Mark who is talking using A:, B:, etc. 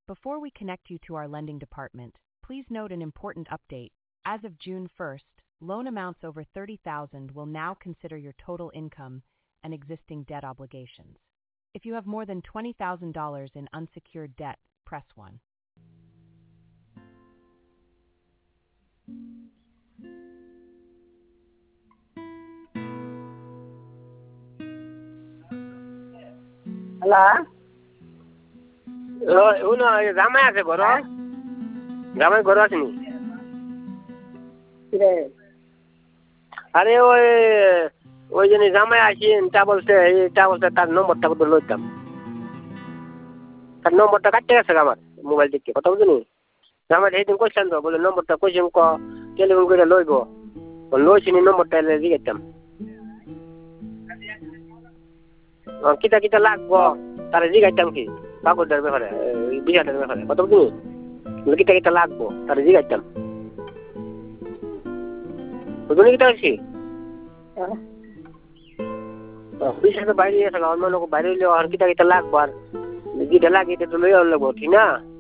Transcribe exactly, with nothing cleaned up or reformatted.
A: Before we connect you to our lending department, please note an important update. As of June first, loan amounts over thirty thousand dollars will now consider your total income and existing debt obligations. If you have more than twenty thousand dollars in unsecured debt, press one.
B: Hello?
C: ও না জামাই আছে ঘর জামাই ঘর আসেনি
B: কিরে
C: আরে ওই ওই জন্য জামাই আসি তা বলছে তা বলছে তার নম্বরটা কোথাও লইতাম তার নম্বরটা কাটতে গেছে আমার মোবাইল থেকে কথা বুঝিনি জামাই সেইদিন কইছেন তো বলে নম্বরটা কইছেন ক টেলিফোন করে লইব লইছিনি নম্বরটা এলে জিজ্ঞাসতাম কিতা কিতা লাগবো তারা জিজ্ঞাসতাম কি কাগজের ব্যাপারে বিঘাটার ব্যাপারে কত বুঝলি কিতা কিতা লাগবো তারা জিজ্ঞাসতাম বুঝলি কিতা হচ্ছি বিশেষ বাইরে গেছে অন্য লোক বাইরে হইলেও আর কিতা কিতা লাগবো আর যেটা লাগে এটা তো লইয়া লাগবো ঠিক না